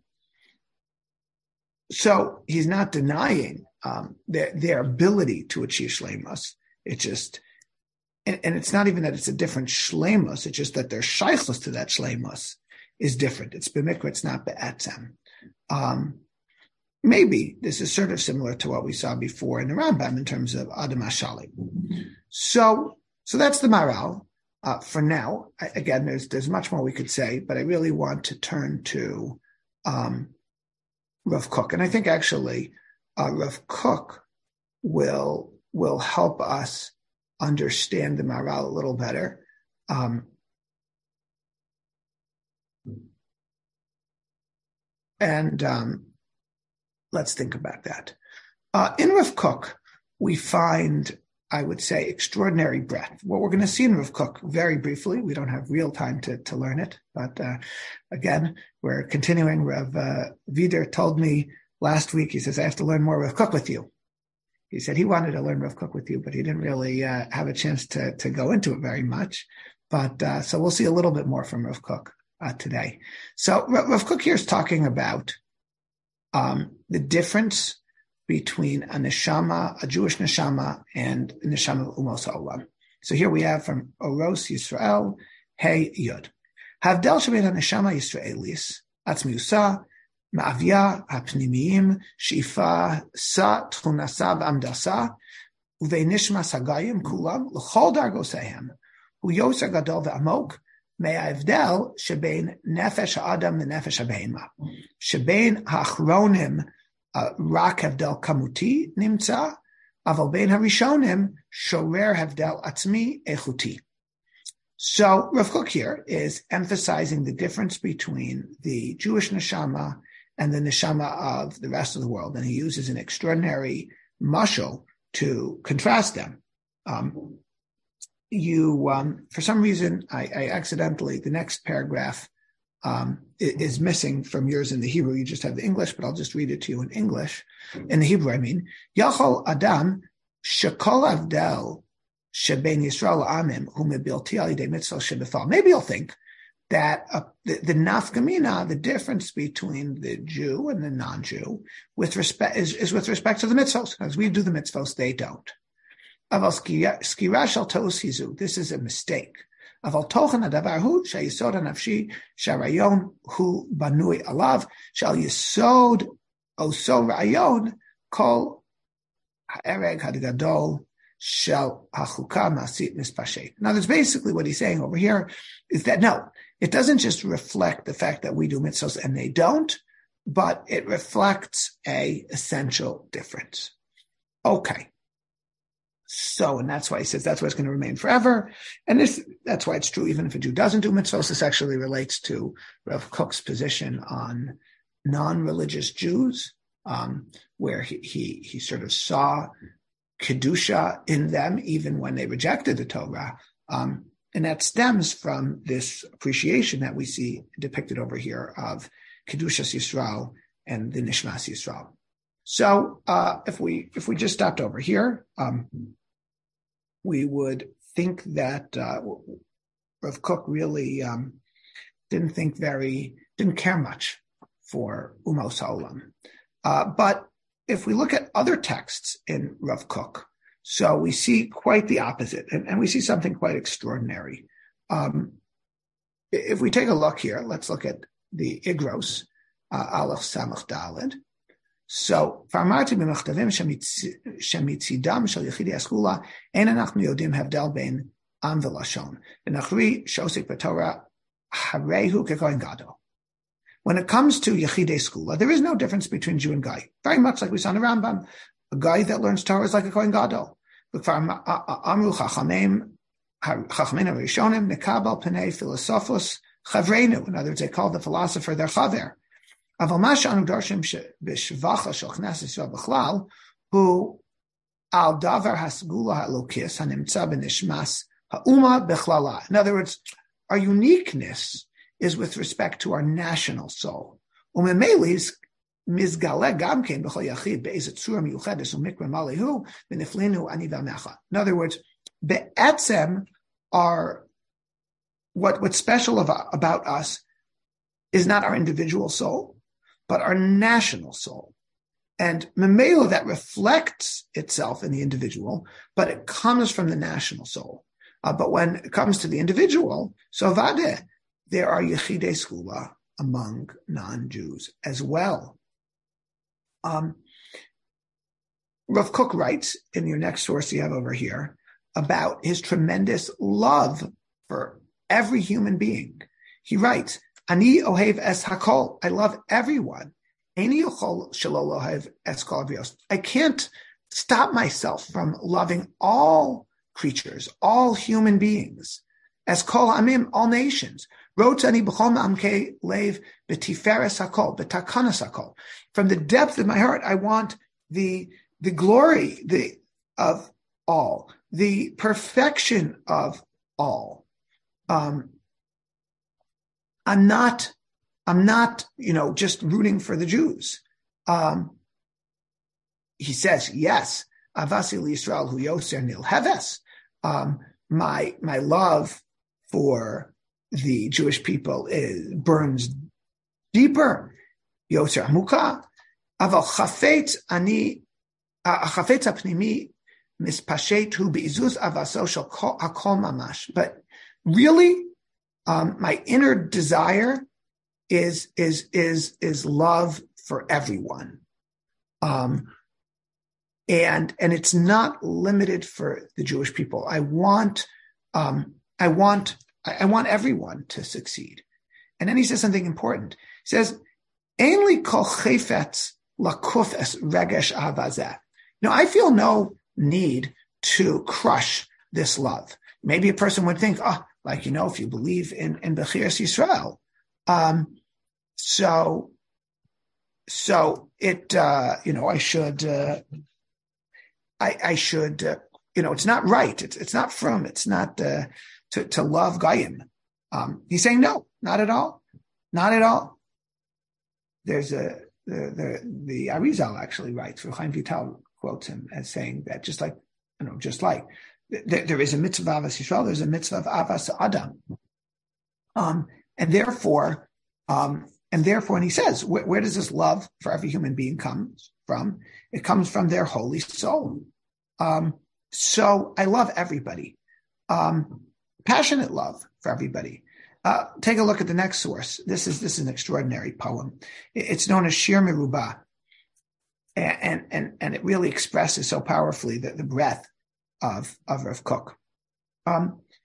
So he's not denying um, their their ability to achieve shleimus. It's just, and, and it's not even that it's a different shleimus. It's just that their shaychus to that shleimus is different. It's b'mikra, it's not be'etzem. Um, maybe this is sort of similar to what we saw before in the Rambam in terms of Adam Ashali. So, so that's the Maral. Uh, for now, I, again, there's there's much more we could say, but I really want to turn to um, Rav Kook, and I think actually uh, Rav Kook will will help us understand the Maral a little better. Um, and um, let's think about that. Uh, in Rav Kook, we find, I would say, extraordinary breadth. What we're going to see in Rav Kook, very briefly, we don't have real time to, to learn it, but uh, again, we're continuing. Rav uh, Wieder told me last week, he says, I have to learn more Rav Kook with you. He said he wanted to learn Rav Kook with you, but he didn't really uh, have a chance to, to go into it very much. But uh, so we'll see a little bit more from Rav Kook uh, today. So Rav Kook here is talking about um, the difference between a neshama, a Jewish neshama, and a neshama umos ha'olam. So here we have from Oros Yisrael, Hey Yud. Havdel shebein neshama Yisraelis, atzmiusa, ma'avya, ha'pnimiyim, shifa, sa, tchunasa, v'amdasa, uvein nishma sagayim kulam, l'chol dargosehem, hu yoser gadol v'amok, me'avdel shebein nefesh ha'adam v'nefesh ha'behema, shebein ha'achronim, Uh, rak havdel kamuti nimtza, aval bein harishonim shorer havdel atzmi echuti. So Rav Kook here is emphasizing the difference between the Jewish neshama and the neshama of the rest of the world, and he uses an extraordinary mashal to contrast them. Um, you, um, for some reason, I, I accidentally the next paragraph. Um, is missing from yours in the Hebrew. You just have the English, but I'll just read it to you in English. In the Hebrew, I mean, Yachol Adam Shekol Avdel Sheben Yisrael Amim Hu Mebilti Al Yidei Mitzvah Shebefal. Maybe you'll think that uh, the, the nafkamina, the difference between the Jew and the non-Jew, with respect is, is with respect to the mitzvahs. As we do the mitzvahs, they don't. Aval skira shel tos hizu. This is a mistake. Aval tochen hadavar hu sheyisod hanafshi sharayon hu banui alav shal yisod oso rayon kol ha'ereg hadagadol shel hachuka masit mispashet. Now, that's basically what he's saying over here is that no, it doesn't just reflect the fact that we do mitzvahs and they don't, but it reflects a essential difference. Okay. So, and that's why he says that's why it's going to remain forever. And this, that's why it's true even if a Jew doesn't do mitzvahs. This actually relates to Rav Kook's position on non-religious Jews. um, where he, he he sort of saw kedusha in them even when they rejected the Torah, um, and that stems from this appreciation that we see depicted over here of kedushas Yisrael and the Nishmas Yisrael. So uh, if we if we just stopped over here, um, we would think that uh, Rav Kook really um, didn't think very, didn't care much for Umos Ha'olam. Uh, but if we look at other texts in Rav Kook, so we see quite the opposite, and, and we see something quite extraordinary. Um, if we take a look here, let's look at the Igros, uh, Aleph Samach Daled. So, Farmarti b'mechtavim shemitzidam shel yechidei eschula ein anachnu yodim havdel bein am v'lashon v'nachri shosik b'Torah harehu kekohen gadol. When it comes to yechidei skula, there is no difference between Jew and Guy. Very much like we saw in the Rambam, a guy that learns Torah is like a kohen gadol. Amru chachamim chachamim rishonim nekabel pnei philosophos chavrenu. In other words, they call the philosopher their chaver. Aval masha anu darshim b'shvacha shel Knesset Yisrael b'chlal hu al davar hasgula ha'elokis hanimtza b'nishmas ha'uma b'chlala. In other words, our uniqueness is with respect to our national soul. Umemelis mizgale gamkein b'chol yachid be'ezet tzura miyuchedes umikra malihu v'niflinu ani v'amecha. In other words, be'etzem, our what what's special about, about us is not our individual soul, but our national soul. And memelo, that reflects itself in the individual, but it comes from the national soul. Uh, but when it comes to the individual, so vadeh, there are yechidei skula among non-Jews as well. Um, Rav Kook writes in your next source you have over here about his tremendous love for every human being. He writes, Ani ohev es hakol. I love everyone. Ani yochol shelo lohev es kol abrios. I can't stop myself from loving all creatures, all human beings. As kol amim, all nations. Rotzani b'chol ma'amkei lev b'tiferes hakol, b'takanas hakol. From the depth of my heart, I want the the glory the of all, the perfection of all. Um, I'm not, I'm not, you know, just rooting for the Jews. Um, he says, yes, Avasi Yisrael hu yoser nil heves. Um, my my love for the Jewish people is, burns deeper. Yoser amuka. Aval chafetz ani chafetz apnimi mispashet hu beizuz avaso shel hakol mamash. But really, Um, my inner desire is is is is love for everyone, um, and and it's not limited for the Jewish people. I want um, I want I want everyone to succeed. And then he says something important. He says, "Ainli kol chayfetz lakuf es regesh avazeh." Now, I feel no need to crush this love. Maybe a person would think, oh, like, you know, if you believe in, in Bechiras Yisrael. Um, so, so it, uh, you know, I should, uh, I, I should, uh, you know, it's not right. It's, it's not from, it's not, uh, to, to love Goyim. Um, he's saying, no, not at all. Not at all. There's a, the, the, the Arizal actually writes, Chaim Vital quotes him as saying that just like, you know, just like, There, there is a mitzvah of Avas Yisrael, there's a mitzvah of Avas Adam. Um, and therefore, um, and therefore, and he says, where, where does this love for every human being come from? It comes from their holy soul. Um, so I love everybody. Um, passionate love for everybody. Uh, take a look at the next source. This is, this is an extraordinary poem. It's known as Shir Merubah. And, and, and, and it really expresses so powerfully the, the breadth of of Rav Kook. Um,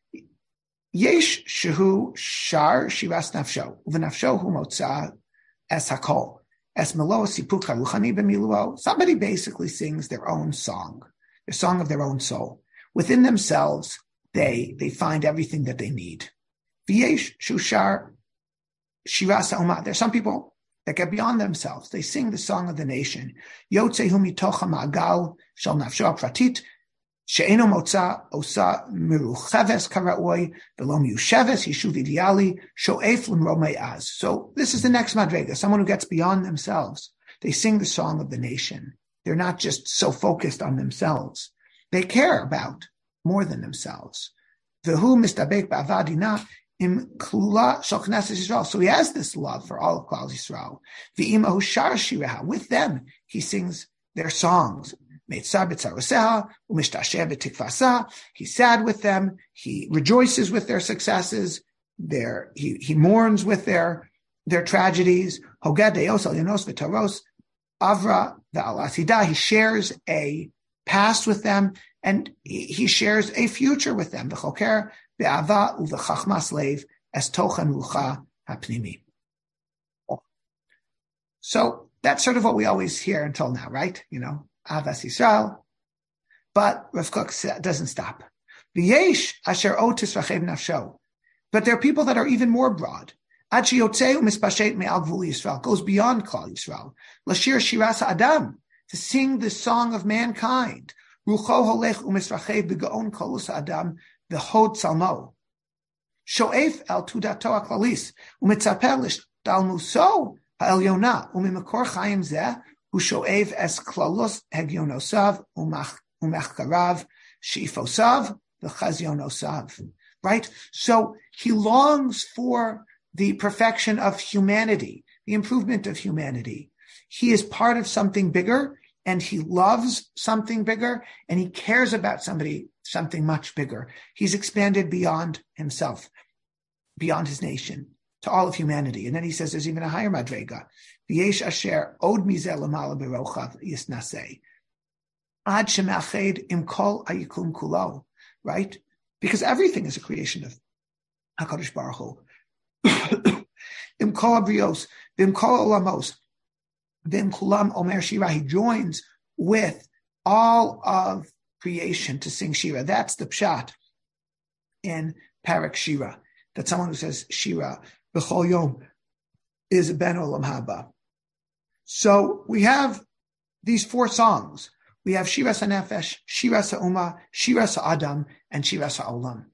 Yesh shehu shar shiras nafsho uvenafsho hu motza es hakol es melo sipuk haruchani b'miluo. Somebody basically sings their own song, their song of their own soul. Within themselves, they they find everything that they need. V'yesh shu shar shiras ha'umah. There's some people that get beyond themselves. They sing the song of the nation. Yotzehu mitocha ma'agal shel nafsho pratit, she'eno motza osa mirucheves kara'oi, velo miusheves yishuv ideali, sho'ef l'mromei az. So this is the next madrega, someone who gets beyond themselves. They sing the song of the nation. They're not just so focused on themselves. They care about more than themselves. V'hu mistabek ba'avadina im klula shel Knesset Yisrael. So he has this love for all of Klal Yisrael. V'imahu shar shireha. With them, he sings their songs. He's sad with them. He rejoices with their successes. Their, he, he mourns with their, their tragedies. Avra v'al he shares a past with them, and he, he shares a future with them. V'choker be'ava u'v'chachmas leiv es tochan rucha hapnimi. So that's sort of what we always hear until now, right? You know, Avas Yisrael. But Rav Kook doesn't stop. V'yesh asher otis rachev nafsho. But there are people that are even more broad. Ad sheyotzeu mispashet me'al gvul Yisrael, goes beyond Klal Yisrael. Lashir shiras ha'adam, to sing the song of mankind. Rucho holech u'misrachev b'gaon kolus ha'adam v'hod salmo. Sho'ef el tudato ha'klalis u'mitzaper l'shtalmuso ha'elyona u'mimakor chayim zeh u'sho'ev es klalos hegyonosav u'machkarav she'ifosav v'chazyonosav. Right? So he longs for the perfection of humanity, the improvement of humanity. He is part of something bigger, and he loves something bigger, and he cares about somebody, something much bigger. He's expanded beyond himself, beyond his nation, to all of humanity. And then he says there's even a higher madrega. V'yesh asher od mizeh lamala b'rochav yisnaseh. Ad shemached im kol hayikum kulo. Right? Because everything is a creation of HaKadosh Baruch Hu. Im kol abrios, v'im kol olamos, v'im kulam omer shira. He joins with all of creation to sing shira. That's the pshat in Parak Shira, that someone who says shira b'chol yom is ben olam haba. So we have these four songs. We have Shiras HaNefesh, Shiras HaUma, Shiras HaAdam, and Shiras HaOlam.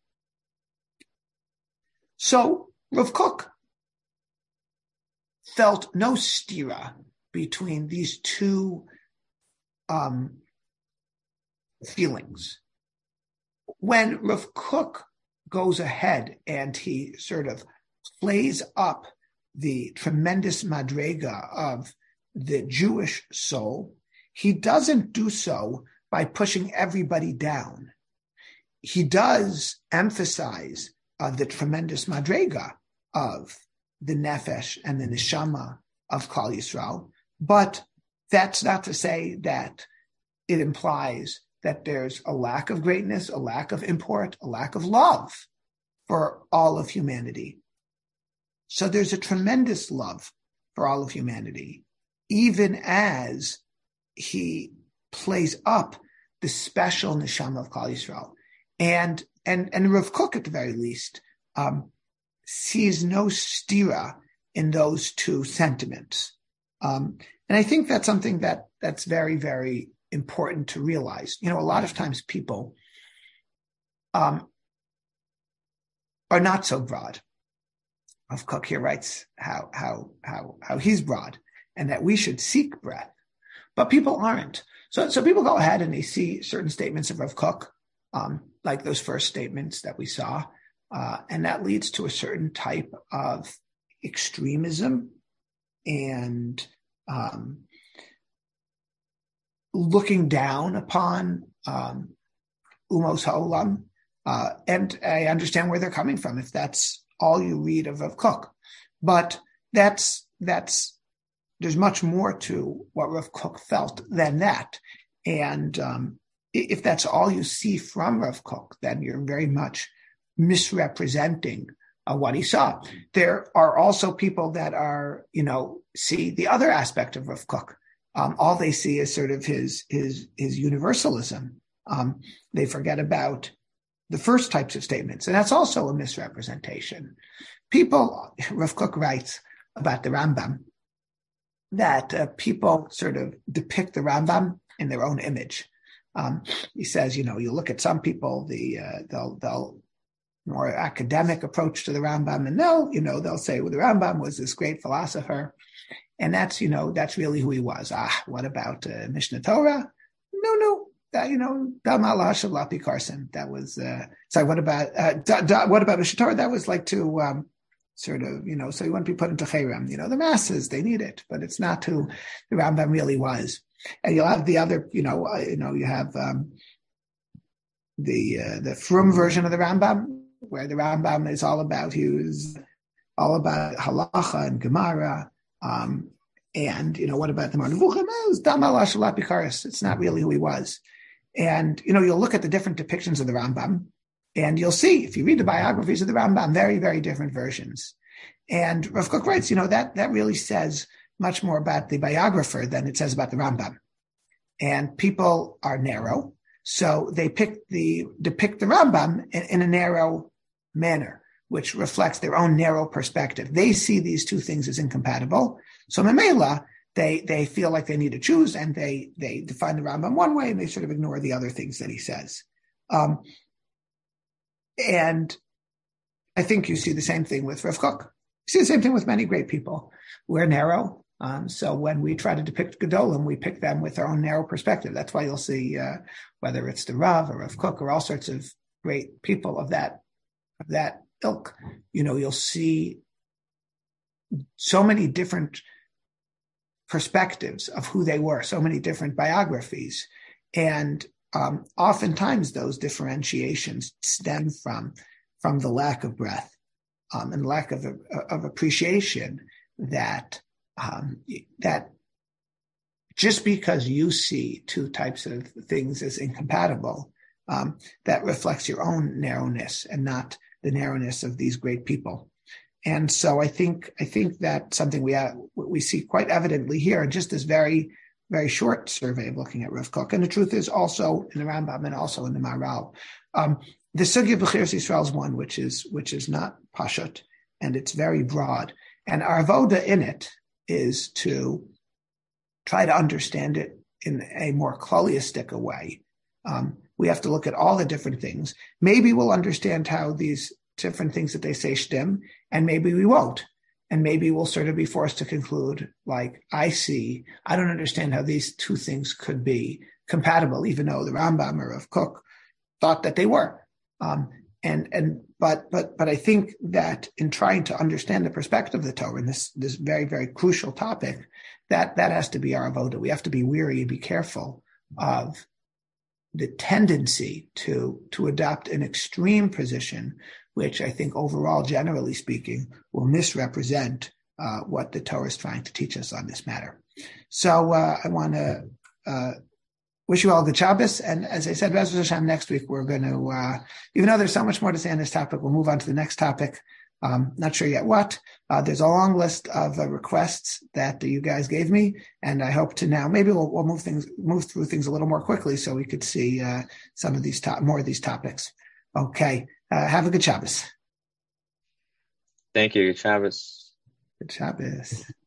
So Rav Kook felt no stira between these two um, feelings. When Rav Kook goes ahead and he sort of plays up the tremendous madrega of the Jewish soul, he doesn't do so by pushing everybody down. He does emphasize uh, the tremendous madrega of the nefesh and the neshama of Klal Yisrael, but that's not to say that it implies that there's a lack of greatness, a lack of import, a lack of love for all of humanity. So there's a tremendous love for all of humanity, even as he plays up the special neshama of Klal Yisrael. And, and, and Rav Kook, at the very least, um, sees no stira in those two sentiments. Um, and I think that's something that that's very, very important to realize. You know, a lot of times people um, are not so broad. Rav Kook here writes how, how, how, how he's broad and that we should seek breadth. But people aren't. So, so people go ahead and they see certain statements of Rav Kook, um, like those first statements that we saw, uh, and that leads to a certain type of extremism and um, looking down upon um, Umos Ha'olam. Uh, and I understand where they're coming from if that's all you read of Rav Kook. But that's that's. There's much more to what Rav Kook felt than that. And um, if that's all you see from Rav Kook, then you're very much misrepresenting uh, what he saw. There are also people that are, you know, see the other aspect of Rav Kook. Um, all they see is sort of his his his universalism. Um, they forget about the first types of statements, and that's also a misrepresentation. People, Rav Kook writes about the Rambam, that uh, people sort of depict the Rambam in their own image. Um, he says, you know, you look at some people, the uh, they'll they'll more academic approach to the Rambam, and they'll, you know, they'll say, well, the Rambam was this great philosopher, and that's, you know, that's really who he was. Ah, what about uh, Mishnah Torah? No, no, that, you know, Dalmala Shalapi Carson. That was uh, sorry. What about uh, da, da, what about Mishnah Torah? That was like to um, sort of, you know, so you wouldn't be put into Cherem. You know, the masses, they need it, but it's not who the Rambam really was. And you'll have the other, you know, uh, you know, you have um, the uh, the Frum version of the Rambam, where the Rambam is all about, he was all about halacha and Gemara, um, and, you know, what about the Marnevuchim? It's not really who he was. And, you know, you'll look at the different depictions of the Rambam, and you'll see, if you read the biographies of the Rambam, very, very different versions. And Rav Kook writes, you know, that that really says much more about the biographer than it says about the Rambam. And people are narrow, so they pick the depict the Rambam in, in a narrow manner, which reflects their own narrow perspective. They see these two things as incompatible. So Memela, they they feel like they need to choose, and they they define the Rambam one way, and they sort of ignore the other things that he says. Um, and I think you see the same thing with Rav Kook. You see the same thing with many great people. We're narrow. Um, so when we try to depict Gedolim, we pick them with our own narrow perspective. That's why you'll see, uh, whether it's the Rav or Rav Kook or all sorts of great people of that of that ilk, you know, you'll see so many different perspectives of who they were, so many different biographies. And um, oftentimes those differentiations stem from, from the lack of breadth um, and lack of, of appreciation that Um, that just because you see two types of things as incompatible, um, that reflects your own narrowness and not the narrowness of these great people. And so I think I think that's something we have, we see quite evidently here in just this very, very short survey of looking at Rav Kook. And the truth is also in the Rambam and also in the Maharal. Um, the Sugya B'chiras Yisrael is one which is which is not pashut, and it's very broad. And our avoda in it is to try to understand it in a more kloliistic way. Um, we have to look at all the different things. Maybe we'll understand how these different things that they say shtim, and maybe we won't. And maybe we'll sort of be forced to conclude, like, I see, I don't understand how these two things could be compatible, even though the Rambam or Rav Kook thought that they were. Um, and and but but but I think that in trying to understand the perspective of the Torah in this this very, very crucial topic, that that has to be our avoda. We have to be wary and be careful of the tendency to to adopt an extreme position, which I think overall, generally speaking, will misrepresent uh, what the Torah is trying to teach us on this matter. So uh, I want to uh, wish you all good Shabbos. And as I said, Be'ez Hashem, next week we're going to, uh, even though there's so much more to say on this topic, we'll move on to the next topic. Um, not sure yet what. Uh, there's a long list of uh, requests that uh, you guys gave me, and I hope to now maybe we'll, we'll move things, move through things a little more quickly so we could see uh, some of these to- more of these topics. Okay, uh, have a good Shabbos. Thank you. Good Shabbos. Good Shabbos.